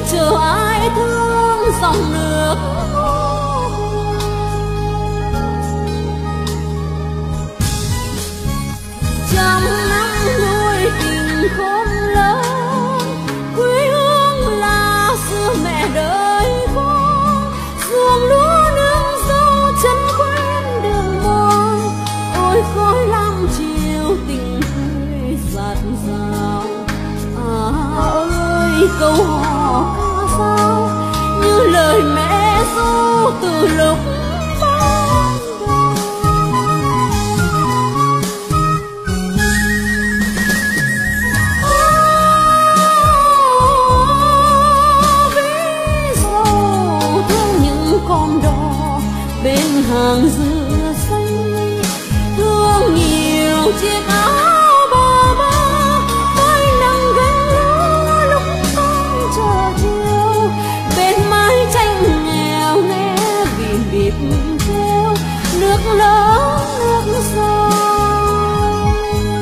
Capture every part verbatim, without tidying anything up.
chờ ai thương dòng nước. Trăm năm nuôi tình khôn lớn, quê hương là xưa mẹ đời con. Ruộng lúa nương dâu chân quen đường mòn, ôi khói lam chiều tình quê dạt dào. À ơi câu hò ca dao như lời mẹ ru từ lúc ban đầu. Ví dầu thương những con đò bên hàng dừa xanh, thương nhiều chiếc áo bà ba với nắng gánh lúa lúc con chờ chiều. Bên mái tranh nghèo nghe bìm bịp kêu nước lớn nước sâu.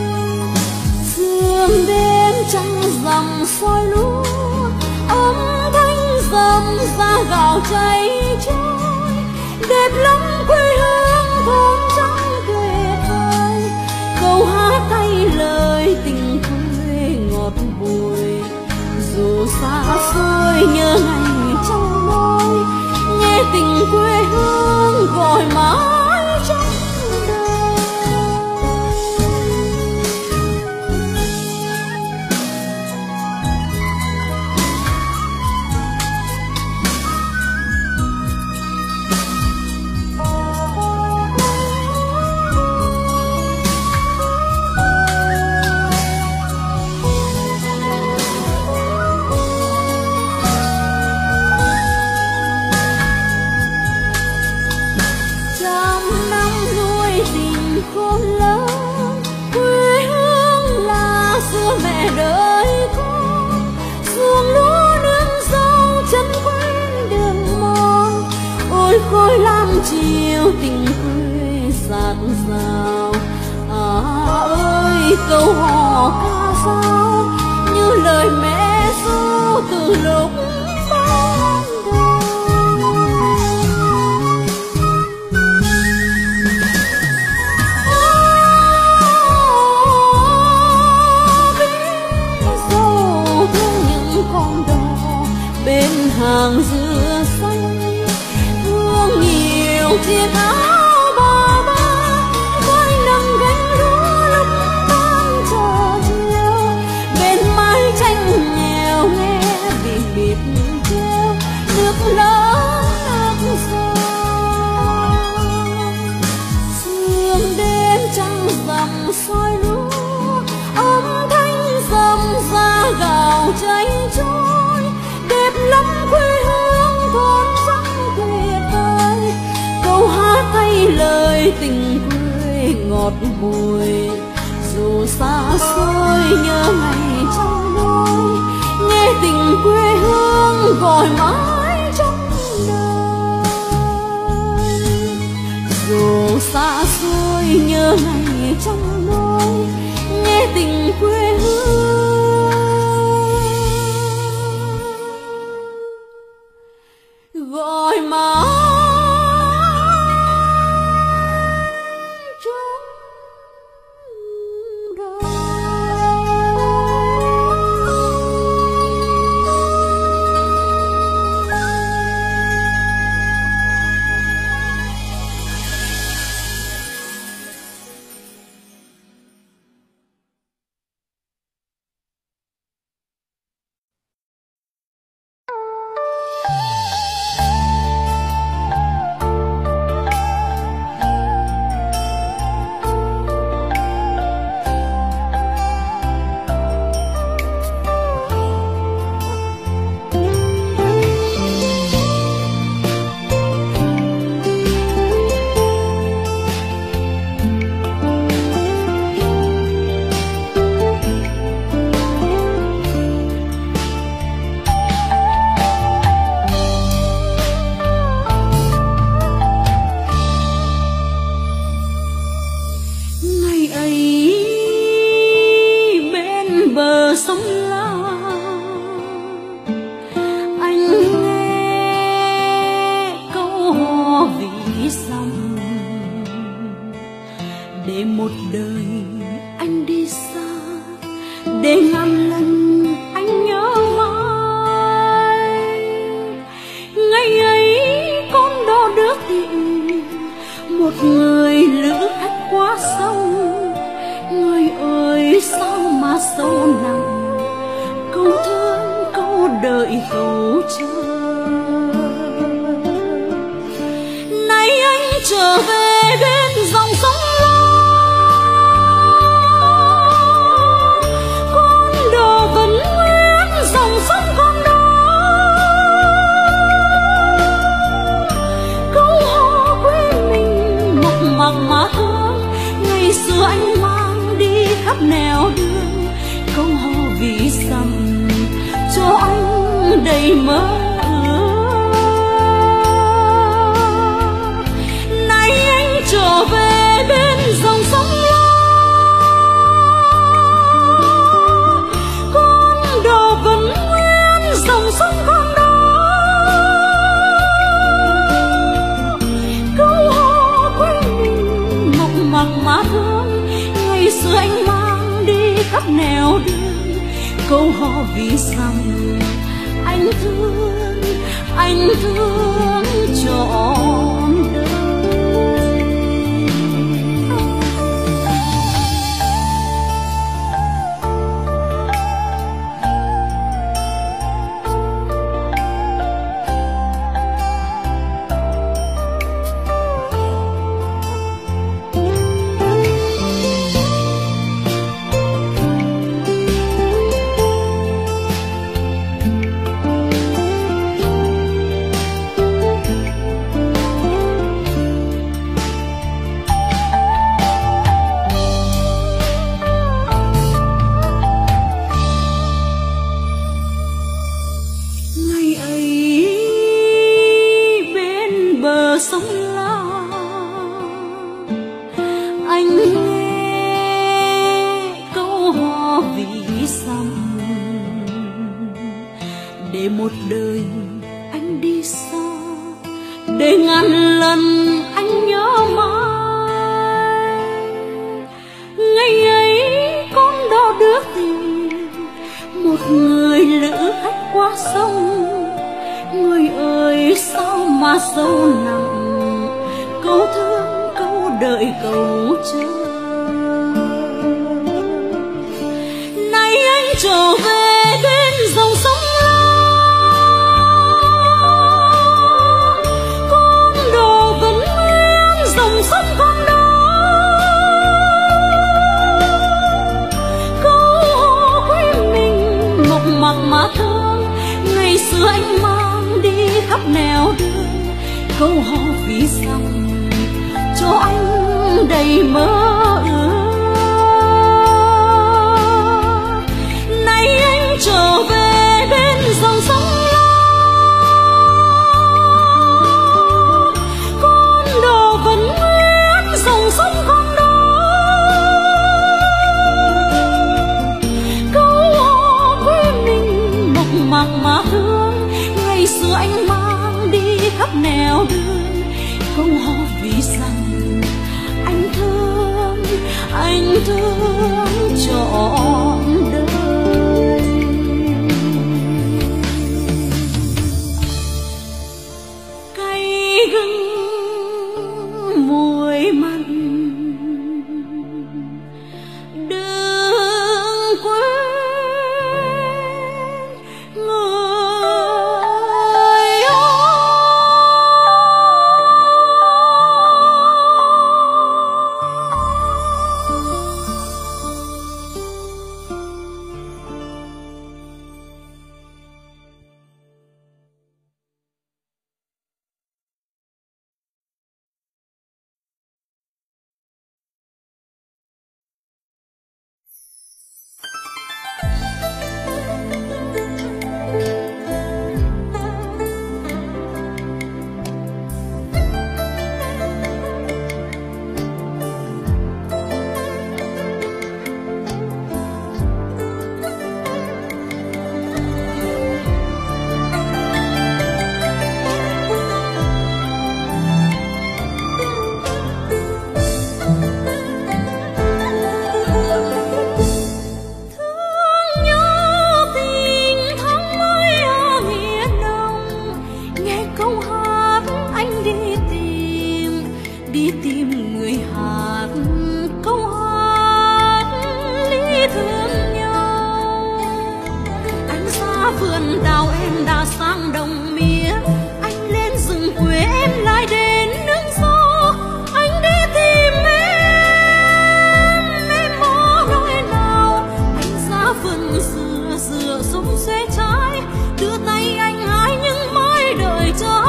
Sương đêm trăng rằm soi lúa, âm thanh rầm ra gạo cháy trôi. Đẹp lắm quê hương thôn trắng tuyệt vời, câu hát thay lời tình quê ngọt bùi. Dù xa xôi nhớ ngày trong môi, nghe tình quê hương gọi mãi trong đời. Trăm năm nuôi tình khôn lớn, quê hương là xưa mẹ đời con. Ruộng lúa nương dâu chân quen đường mòn, ôi khói lam chiều tình quê dạt dào. À ơi câu hò ca dao như lời mẹ ru từ lúc ban đầu. Con đò bên hàng dừa xanh, thương nhiều chiếc áo bà ba với nắng gánh lúa lúc con chờ chiều. Bên mái tranh nghèo nghe bìm bịp kêu nước lớn nước sâu. Sương đêm trăng rằm soi lúa, âm thanh rầm ra gạo cháy trôi. Đẹp lắm quê hương thôn trắng tuyệt vời, câu hát thay lời tình quê ngọt bùi. Dù xa xôi nhớ ngày trong nôi, nghe tình quê hương gọi mãi trong đời. Dù xa xôi nhớ ngày trong nôi, nghe tình quê hương gọi mãi trong đời. dặm, để một đời anh đi xa, để ngàn lần anh nhớ mãi. Ngày ấy con đò đưa tìm một người lữ khách qua sông. Người ơi sao mà sâu nặng, câu thương câu đợi câu chờ. Nay anh trở về bên dòng sông Lam, con đò vẫn nguyên dòng sông con đó. Câu hò quê mình mộc mạc mà thương, ngày xưa anh mang đi khắp nẻo đường. Câu hò vì dặm cho anh đầy mơ ước. Nay anh trở về bên dòng sông Lam, con đò vẫn nguyên dòng sông con đó. Câu hò quê mình mộc mạc mà thương, ngày xưa anh mang đi khắp nẻo đường. Câu hò vì dặm anh thương, anh thương trọn đời. Sông Lam anh nghe câu hò vì dặm, để một đời anh đi xa, để ngàn lần anh nhớ mãi. Ngày ấy con đò đưa tìm một người lữ khách qua sông. Người ơi sao mà sâu nặng, câu thương câu đợi câu chờ. Nay anh trở về bên dòng sông Lam, con đò vẫn nguyên dòng sông con đó. Câu hò quê mình mộc mạc mà thương, ngày xưa anh mang đi khắp nẻo đường. Câu hò vì dặm cho anh đầy mơ ước. Nay anh trở về bên dòng sông Lam, con đò vẫn nguyên dòng sông con đó. Câu hò quê mình mộc mạc mà thương, ngày xưa anh mang đi khắp nẻo đường. Câu hò vì rằng anh thương, xa vườn đào em đã sang đồng mía, anh lên rừng quê em lại đến nương gió. Anh đi tìm em, em có nơi nào? Anh ra vườn dừa dừa súng xuê trái, đưa tay anh hái những mai đợi chờ.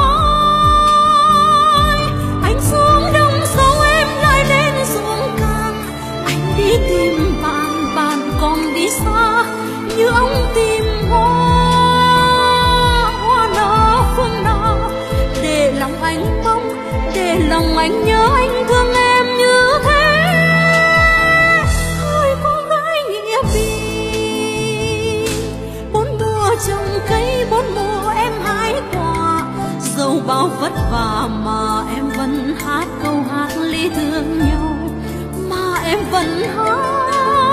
Anh xuống đồng sâu em lại lên ruộng cam, anh đi tìm bạn, bạn còn đi xa như ông tìm hoa. Hoa nở phương nào để lòng anh mong, để lòng anh nhớ anh thương em như thế. Ôi cô gái nghĩa vì bốn mùa trồng cây, bốn mùa em hái quả, dẫu bao vất vả mà em vẫn hát câu hát ly thương nhau, mà em vẫn hát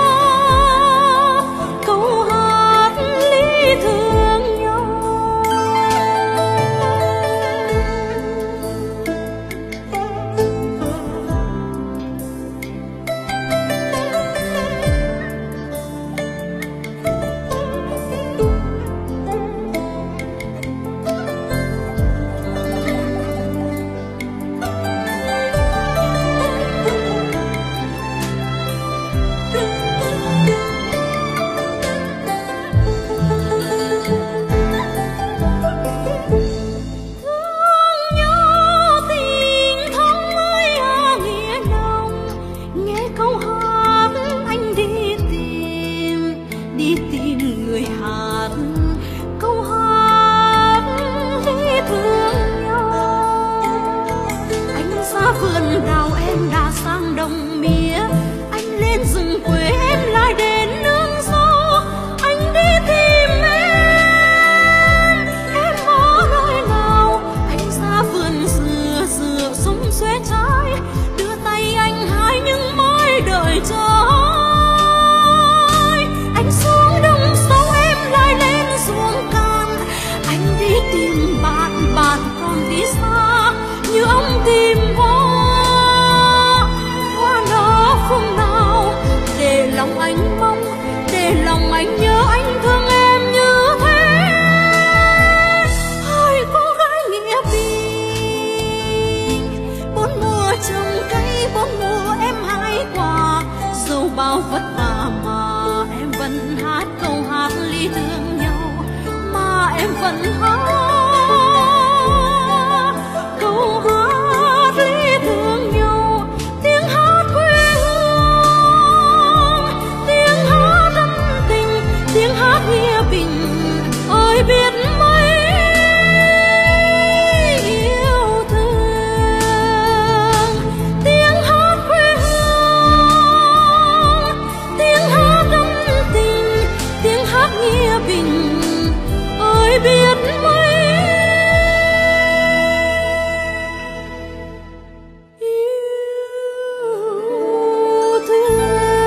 câu hát ly thương nhau. Bao vất vả mà em vẫn hát câu hát ly thương nhau, mà em vẫn hát câu hát ly thương nhau. Tiếng hát quê hương, tiếng hát ân tình, tiếng hát nghĩa bình ơi biết mấy yêu thương. Tiếng hát quê hương, tiếng hát ân tình, tiếng hát nghĩa bình ơi biết mấy yêu thương.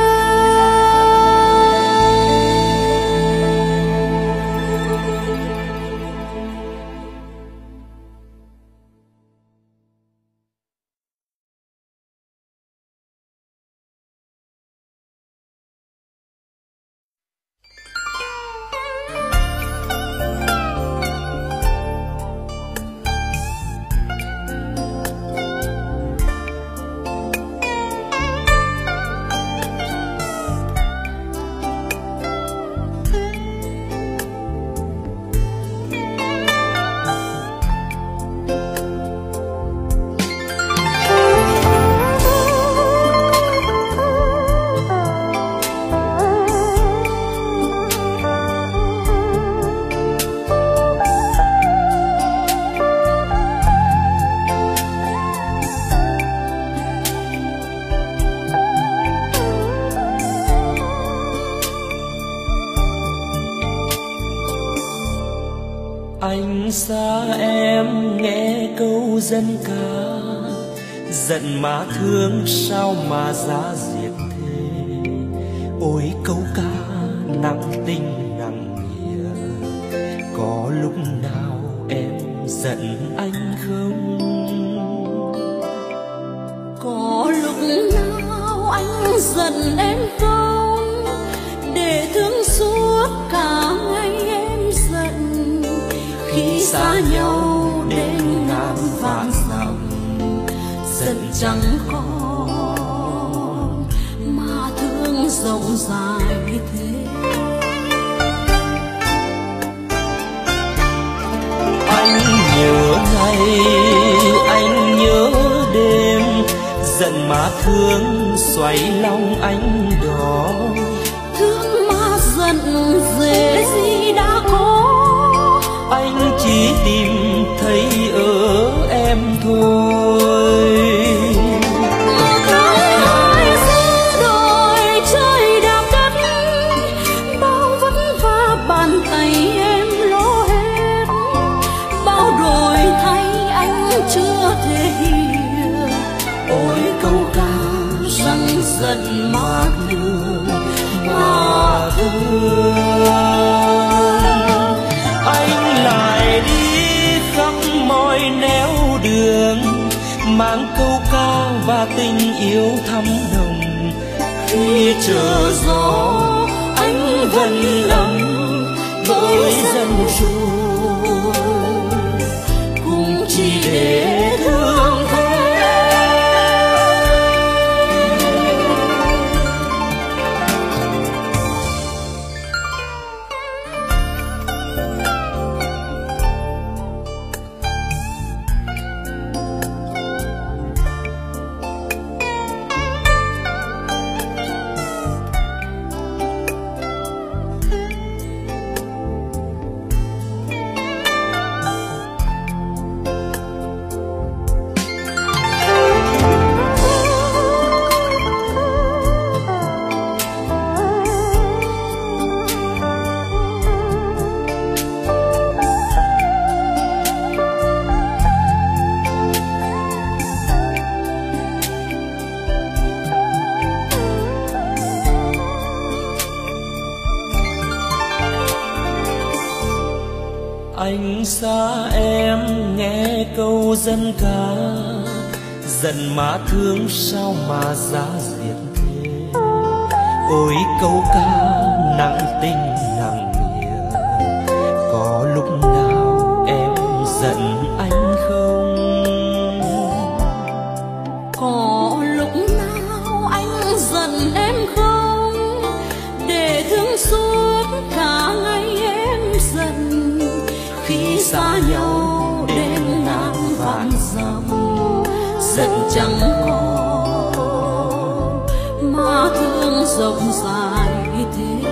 Anh xa em nghe câu dân ca, giận má thương sao mà giá diệt thế. Ôi câu ca nặng tình nặng nghĩa, có lúc nào em giận anh không? Có lúc nào anh giận em không, để thương suốt cả ngày em giận. xa nhau đến ngàn vạn dặm, giận chẳng còn mà thương rộng dài thế. Anh nhớ ngày, anh nhớ đêm, giận mà thương xoay lòng anh đó. Thương mà giận dễ gì đã có, anh chỉ tìm thấy ở em thôi. một tháng hai giữa đồi trời đạp đất, bao vất vả bàn tay em lo hết, bao đổi thay anh chưa thể hiểu. Ôi câu ca rằng giận mà thương, mà thương. Anh lại đi khắp mọi nẻo đường, mang câu ca và tình yêu thắm nồng. Khi chờ gió anh vẫn lầm với dân trôi, cũng chỉ để thương thôi. Anh xa em nghe câu dân ca, giận mà thương sao mà giá diệt thế. Ôi câu ca nặng tình nặng nghĩa, có lúc nào em giận anh không? Có lúc nào anh giận em không, để thương suốt cả ngày em giận. Khi xa nhau đến ngàn vạn dặm, giận chẳng còn mà thương rộng dài thế.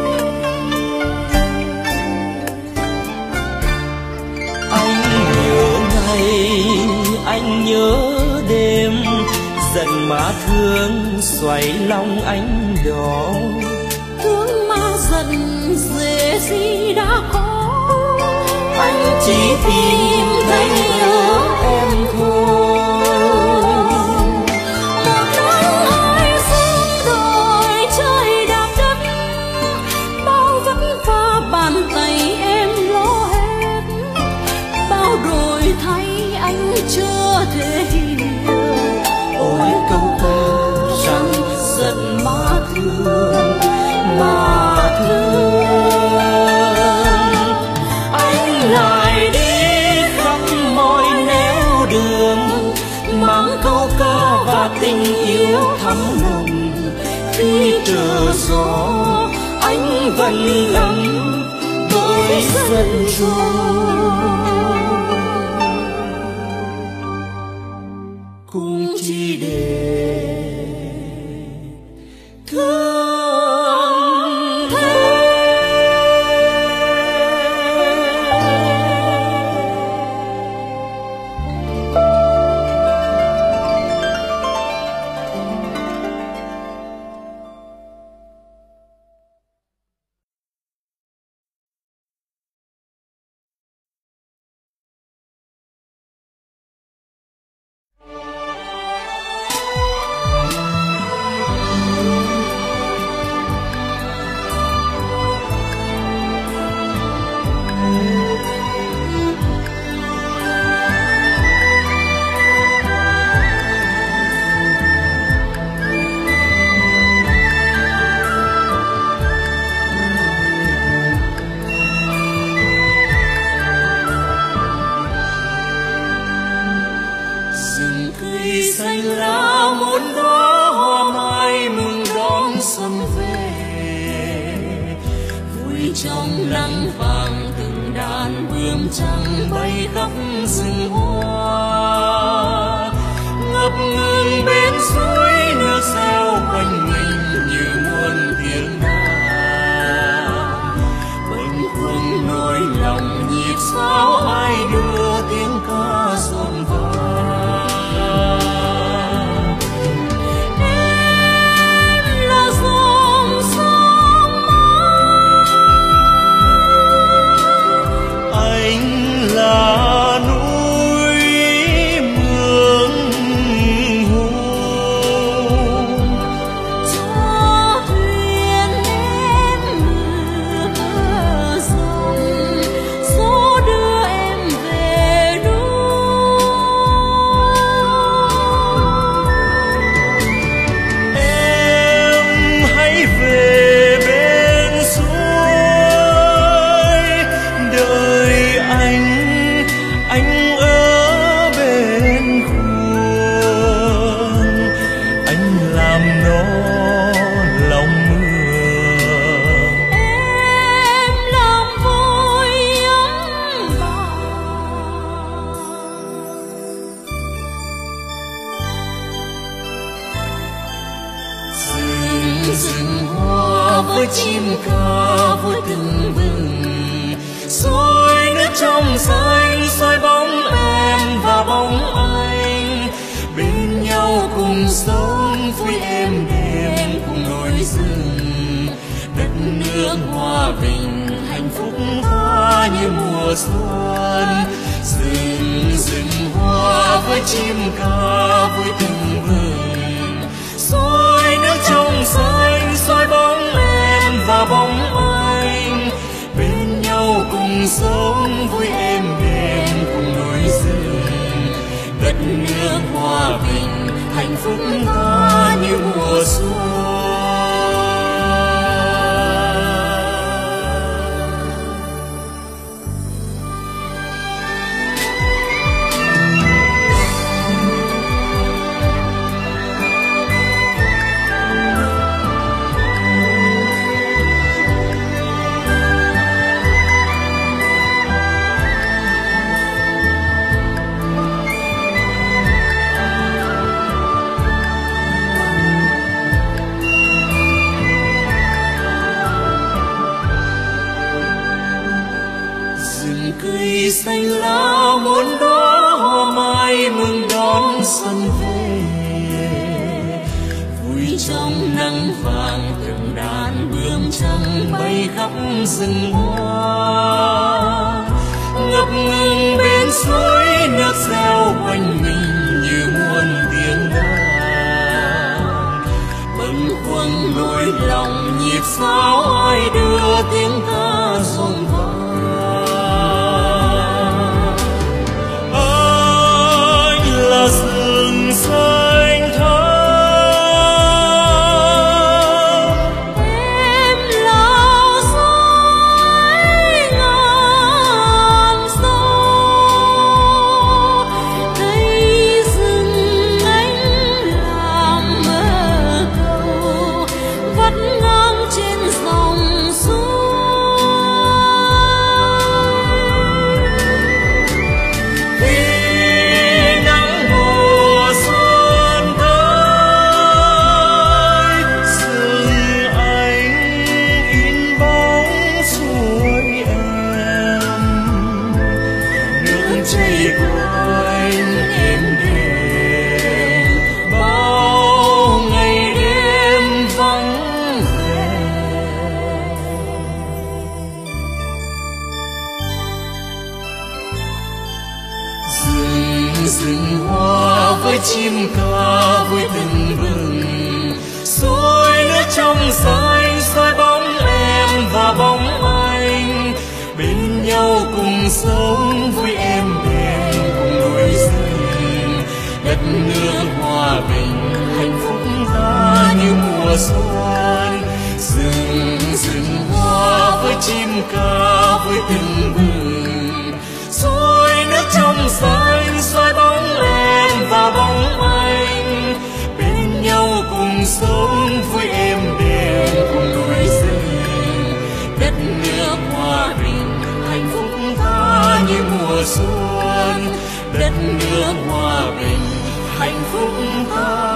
Anh nhớ ngày, anh nhớ đêm, giận mà thương xoay lòng anh đó. Thương mà giận dễ gì đã có, anh chỉ tìm thấy ở em thôi. một tháng hai giữa đồi trời đạp đất, bao vất vả bàn tay em lo hết, bao đổi thay anh chưa thể hiểu. Ôi câu ca rằng giận mà thương, mà thương. Lại đi khắp mọi nẻo đường, mang câu ca và tình yêu thắm nồng. Khi chờ gió anh vẫn lầm với dân trôi, cũng chỉ để trăng bay khắp rừng hoa, ngập ngừng bên suối nước reo quanh mình như muôn tiếng đàn. Quanh quẩn nỗi lòng nhịp sao ai đưa tiếng ca dồn vào. Là núi mường hùng cho thuyền em mưa rồng, gió đưa em về núi. Em hãy về bên suối đợi anh, anh ở bên khuôn, anh làm nó lòng mưa, em làm vui ấm lòng. Rừng rừng hoa với chim ca vui từng bừng, soi nước trong xanh soi bóng em và bóng anh, bên nhau cùng sống vui êm đềm cùng núi rừng. Đất nước hòa bình hạnh phúc tha như mùa xuân, rừng rừng hoa với chim ca vui từng bừng, soi nước trong xanh soi bóng em và bóng anh, bên nhau cùng sống vui êm đềm cùng núi rừng. Đất nước hòa bình hạnh phúc tha như mùa xuân. Cây xanh lá muôn đóa hoa mai mừng đón xuân về, vui trong nắng vàng từng đàn bướm trắng bay khắp rừng hoa, ngập ngừng bên suối nước reo quanh mình như muôn tiếng đàn. Bâng khuâng nỗi lòng nhịp sao ai đưa tiếng ca dồn vào. Rừng xanh thắm em là dõi ngàn sâu, cây rừng anh làm mơ cầu vắt ngang trên dòng suối. Rừng hoa với chim ca vui từng bừng, soi nước trong xanh soi bóng em và bóng anh, bên nhau cùng sống vui êm đềm cùng núi rừng. Đất nước hòa bình hạnh phúc ta như mùa xuân, rừng rừng hoa với chim ca vui từng bừng, soi nước trong xanh soi bóng em và bóng anh, bên nhau cùng sống vui êm đềm cùng núi rừng. Đất nước hòa bình hạnh phúc tha như đất nước hòa bình hạnh phúc ta.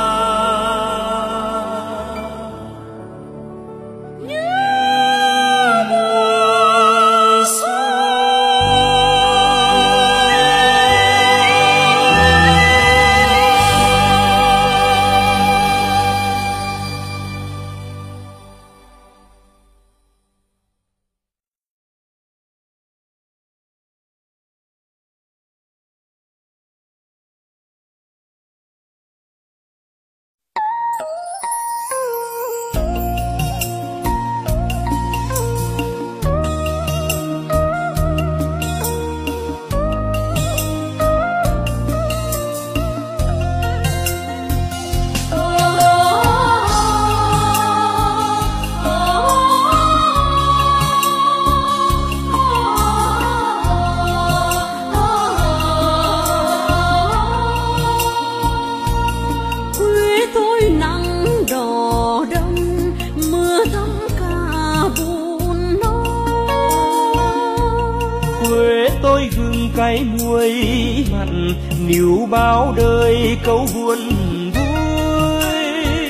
Cái muối mặn níu bao đời câu buồn vui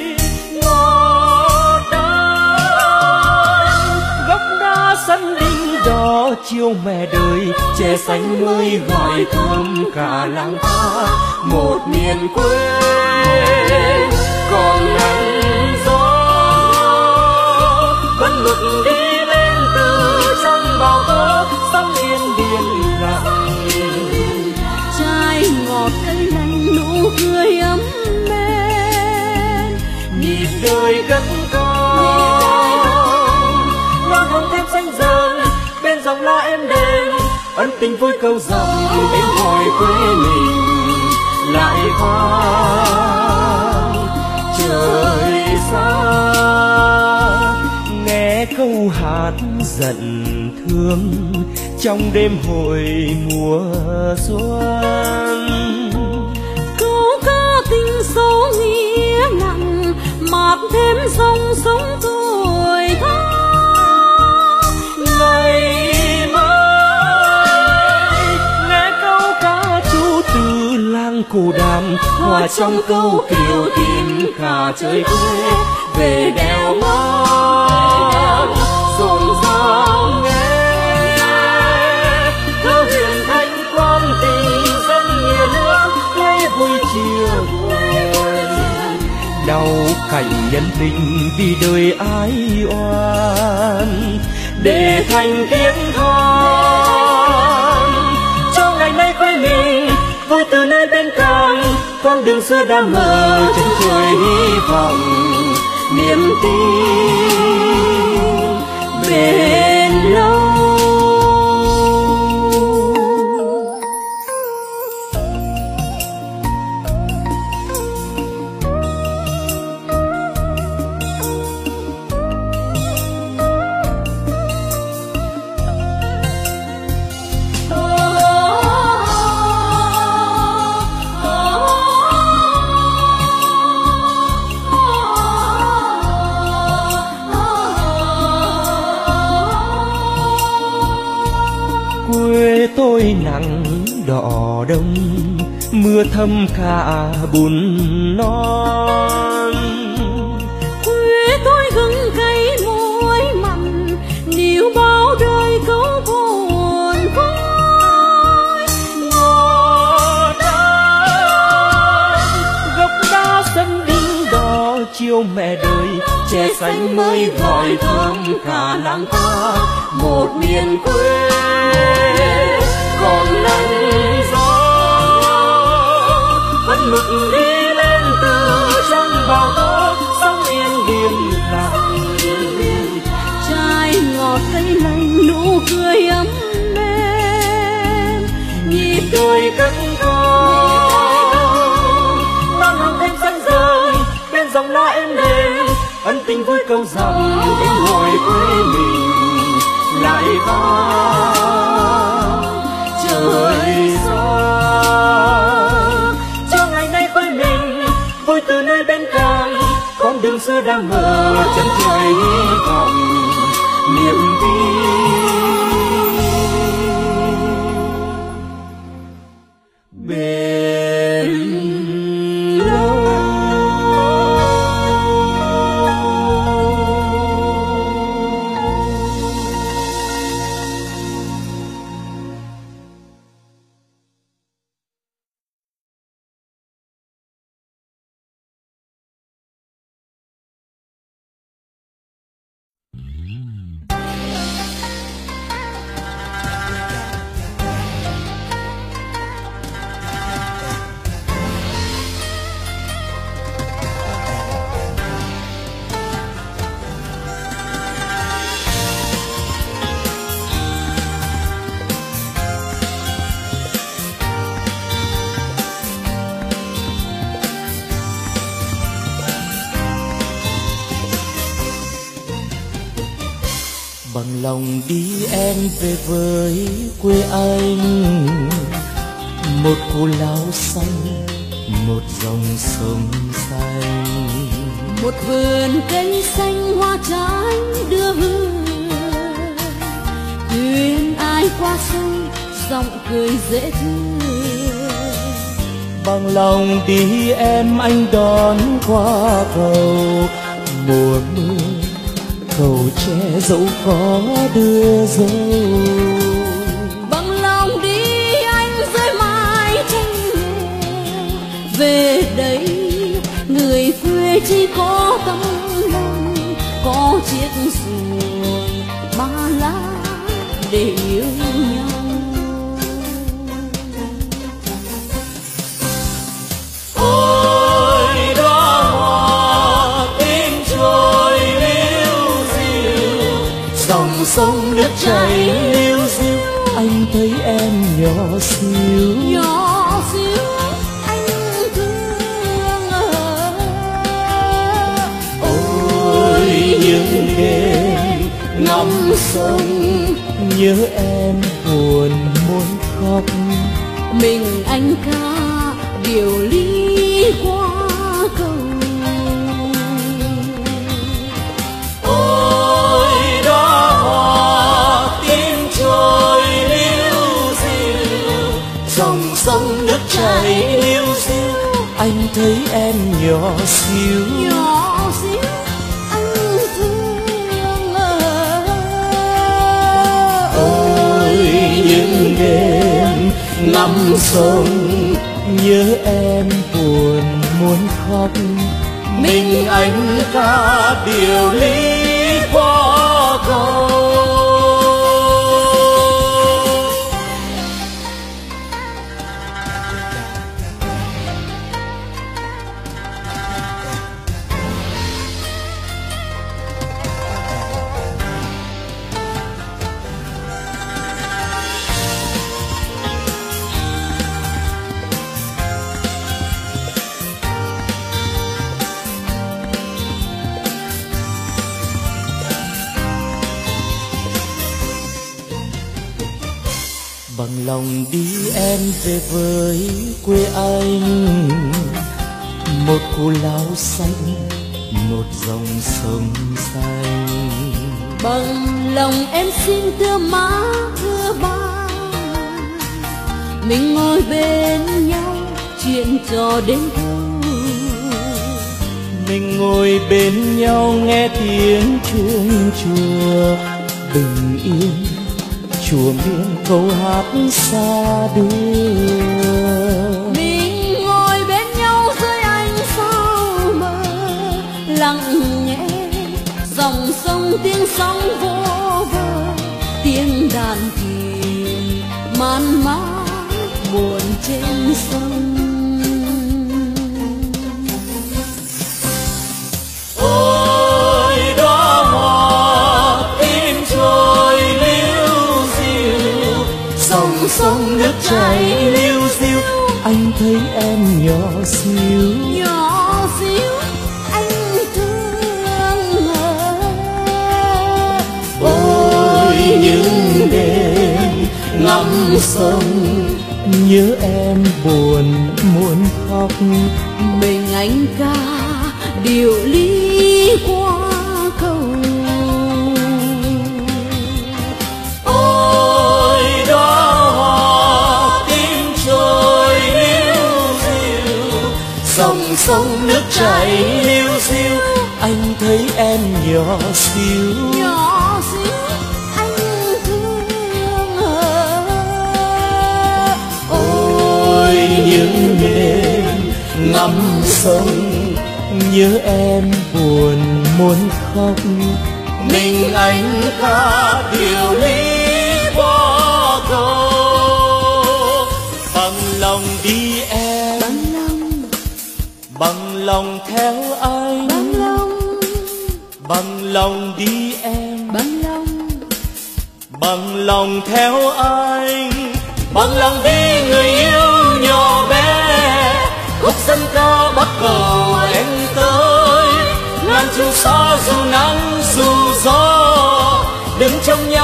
ngọt đắng gốc đa sân đinh đỏ chiều mẹ đời trẻ xanh mới gọi thơm cả làng ta một miền quê còn nắng gió vẫn ngược đi lên từ trong bào tố sông yên biển lặng ngọt cây lành nụ cười ấm êm nhịp đời cất cao loan hồng thêm xanh dần bên dòng lá êm đềm ân tình vui câu dòng đến hỏi quê mình lại vang trời xa nghe câu hát giận thương trong đêm hội mùa xuân câu ca tình sâu nghĩa nặng mạc thêm dòng sống tuổi thơ ngày mai nghe câu ca chú từ làng Cù Đàm hòa trong câu kiều tìm cả trời quê về đèo mong rộn ràng nghe đau cảnh nhân tình vì đời ai oan để thành tiếng than cho ngày nay quê mình vui từ nơi bên cạnh con đường xưa đã mờ chân trời hy vọng niềm tin bền lâu. Tôi nắng đỏ đông mưa thấm cả bùn non quê tôi gừng cay muối mặn níu bao đời câu buồn vui ngọt đắng gốc đa sân đinh đỏ chiều mẹ đời trẻ xanh mới gọi thơm cả làng ta một miền quê còn nắng gió vẫn mực đi lên từ trong bào tố sông yên biển lặng trái ngọt cây lành nụ cười ấm êm nhịp đời cất cao non hồng thêm xanh dần bên dòng lá êm đềm ân tình vui câu dòng tiếng hồi quê mình lại vang trời xa cho ngày nay quê mình vui từ nơi bên cạnh con đường xưa đang mờ chân trời hy vọng niềm tin bằng lòng đi em về với quê anh, một cù lao xanh, một dòng sông xanh, một vườn cây xanh hoa trái đưa hương, thuyền ai qua sông giọng cười dễ thương. Bằng lòng đi em anh đón qua cầu, mùa mưa cầu tre dẫu có đưa dâu. Bằng lòng đi anh dưới mái tranh về đây, người quê chỉ có tấm lòng, có chiếc xuồng ba lá để yêu nhau. Ôi đóa hoa tím trôi liêu xiêu, dòng sông nước chảy liêu xiêu, anh thấy em nhỏ xíu, Nhỏ xíu anh thương ở. ôi những đêm ngắm sông nhớ em buồn muốn khóc, Mình anh ca điều ly qua cầu. ôi đóa hoa tím trôi liêu xiêu, dòng sông nước chảy liêu xiêu, anh thấy em nhỏ xíu, Nhỏ xíu anh thương ở. ôi những đêm ngắm sông nhớ em buồn muốn khóc, mình anh ca điều ly qua cầu. Bằng lòng đi em về với quê anh, một cù lao xanh, một dòng sông xanh. Bằng lòng em xin thưa má thưa ba, mình ngồi bên nhau chuyện trò đến thâu. Mình ngồi bên nhau nghe tiếng chuông chùa bình yên, chùa miền câu hát xa đưa. Mình ngồi bên nhau dưới ánh sao mờ, lặng nhẹ dòng sông tiếng sóng vô vơ, tiếng đàn thì man mác buồn trên sông. Ôi đóa hoa tím trôi liêu xiêu, dòng sông nước chảy liêu xiêu, anh thấy em nhỏ xíu, Nhỏ xíu anh thương ở. ôi những đêm ngắm sông nhớ em buồn muốn khóc, Mình anh ca điều ly qua cầu. ôi đóa hoa tím trôi liêu xiêu, dòng sông nước chảy liêu xiêu, anh thấy em nhỏ xíu, Nhỏ xíu anh thương ở. ôi những đêm ngắm sông nhớ em buồn muốn khóc, mình anh ca điều ly qua cầu. Bằng lòng đi em, Bằng lòng bằng lòng theo anh, bằng lòng bằng lòng đi em, bằng lòng bằng lòng theo anh, bằng lòng đi người yêu nhỏ bé, khúc dân ca bắt cầu em tới, ngàn chiều xa dù nắng dù gió, đứng trong nhà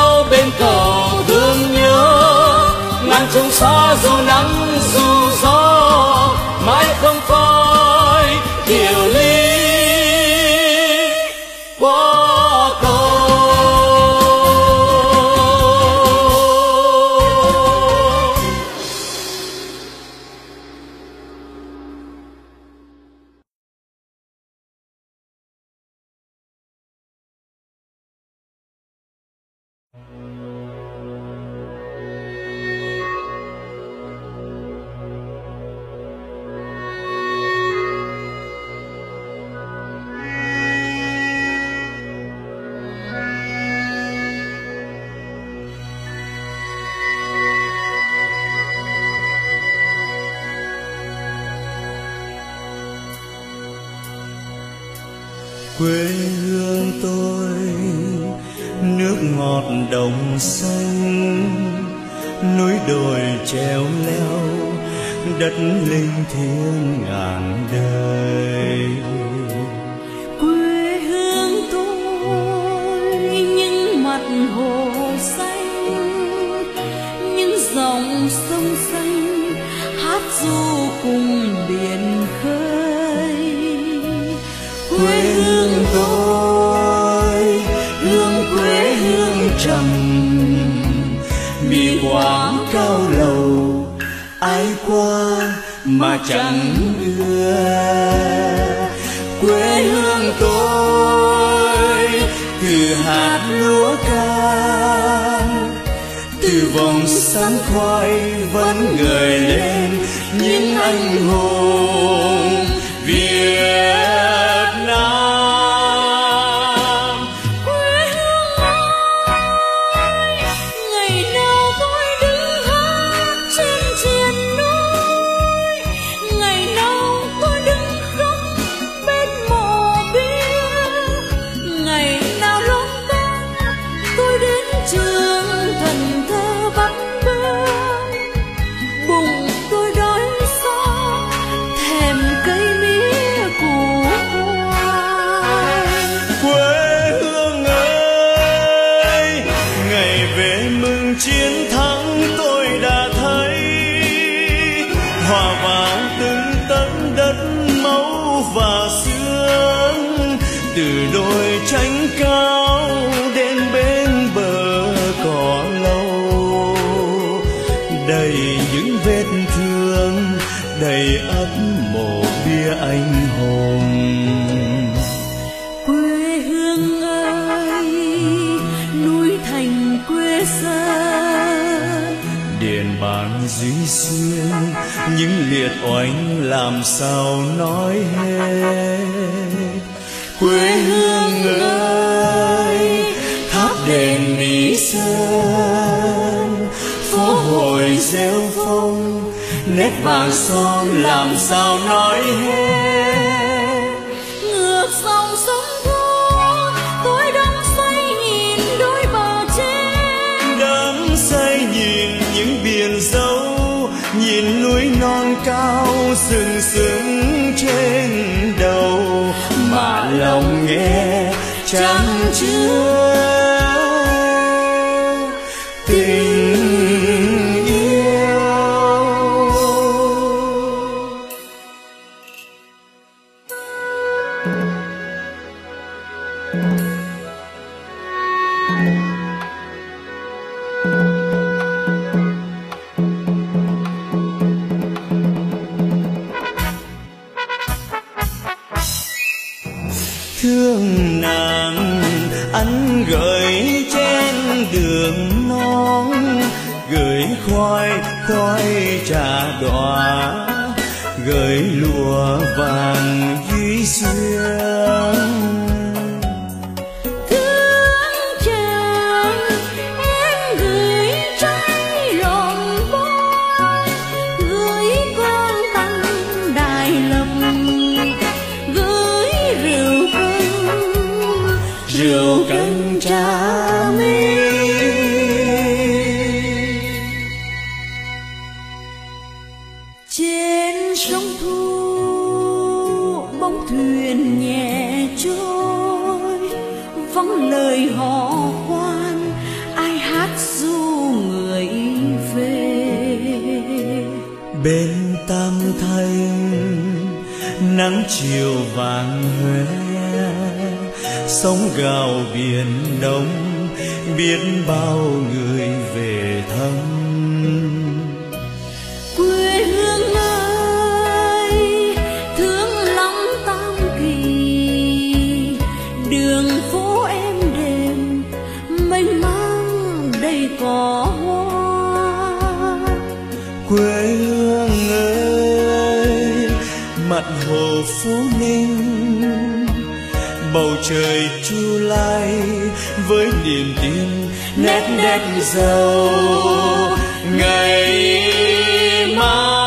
chung xa dù nắng dù gió mãi không phai điều ly qua cầu. Quê hương tôi nước ngọt đồng xanh, núi đồi treo leo đất linh thiêng ngàn đời. Quê hương tôi những mặt hồ xanh, những dòng sông xanh hát du cùng biển khơi. Quê hương tôi hương quê hương trầm, mì quảng cao lầu ai qua mà chẳng ưa. Quê hương tôi từ hạt lúa cam, từ vòng sắn khoai vẫn ngời lên những anh hùng Việt Nam. Quê hương ơi, ngày nào tôi đứng hát trên triền núi, ngày nào tôi đứng khóc bên mộ bia, ngày nào lông bóng tôi đến trường thần thơ bắt bướm, bụng tôi đói xa thèm cây mía củ khoai. Quê hương ơi, ngày về mừng chiến thắng tôi đã thấy hòa vào từng tấc đất máu và xương, từ đồi tranh cao đến bên bờ cỏ lâu, đầy những vết thương, đầy ấp mộ bia anh hùng. Quê hương ơi, núi thành quê sơn, Điện bàn Duy Xuyên những liệt oanh làm sao nói hết. Quê hương ơi, tháp đền Mỹ Sơn, phố hồi rêu phong, nét vàng son làm sao nói hết. ngược dòng sông Thu tôi đắm say nhìn đôi bờ trên, Đắm say nhìn những biển dâu, nhìn núi non cao sừng sững trên đầu, mà lòng nghe chẳng chứa tình yêu. Thương nàng anh gửi trên đường non, gửi khoai khoai trà đọa, gửi lụa vàng Duy Xuyên. thương chàng em gửi trái lòng voi, gửi con tăng đài lập, gửi rượu cân Rượu cân trà mi. trên sông Thu bóng thuyền nhẹ trôi, bên Tam Thanh, nắng chiều vàng hoe, sóng gào biển đông, biết bao người về thăm. Quê hương ơi, thương lắm Tam Kỳ, đường phố êm đềm, mênh mang đầy cỏ hoa. Quê hương ơi, mặt hồ Phú Ninh, bầu trời Chu Lai với niềm tin nét nét giàu ngày mai.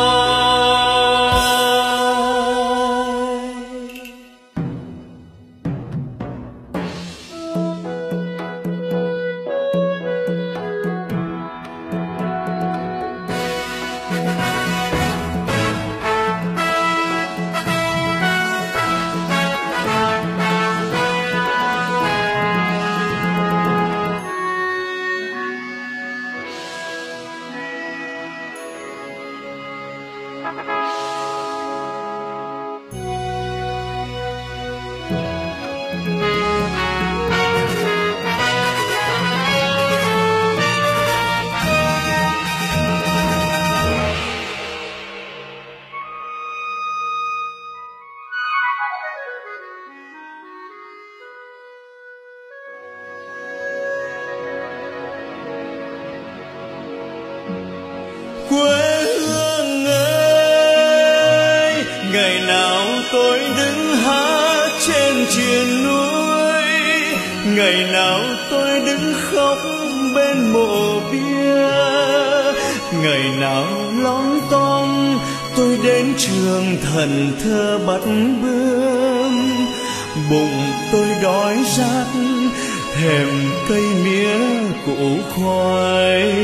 Quê hương ơi, ngày nào tôi đứng hát trên triền núi, ngày nào tôi đứng khóc bên mộ bia, ngày nào lon ton tôi đến trường thần thơ bắt bướm, bụng tôi đói rát thèm cây mía củ khoai.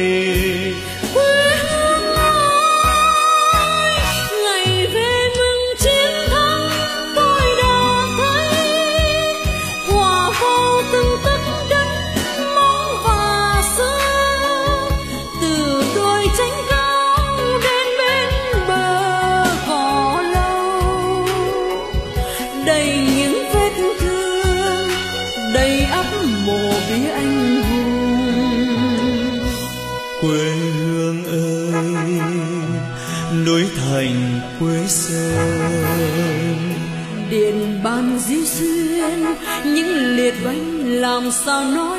Quê hương ơi, núi thành Quế Sơn, điện bàn diêu xuyên, những liệt oanh làm sao nói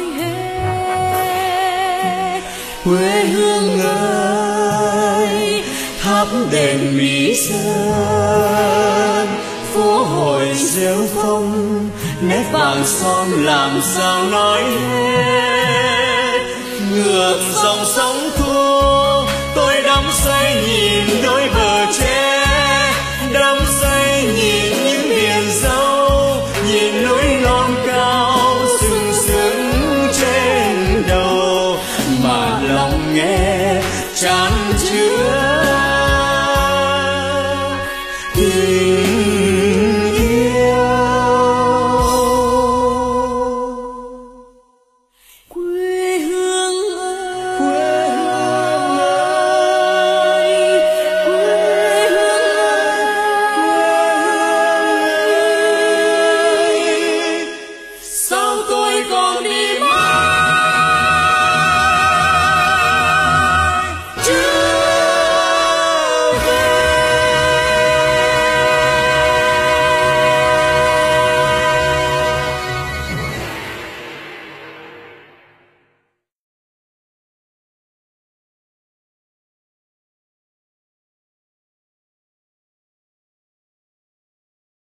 hết. Quê hương ơi, tháp đền Mỹ Sơn, phố hội rêu phong, nét vàng son làm sao nói hết. Ngược dòng sông Thu, tôi đắm say nhìn đôi bờ tre, đắm say nhìn những biển dâu, nhìn núi non cao sừng sững trên đầu, mà lòng nghe chan chứa tình yêu. Quê hương ơi, Quê hương ơi, quê hương ơi, sao tôi còn đi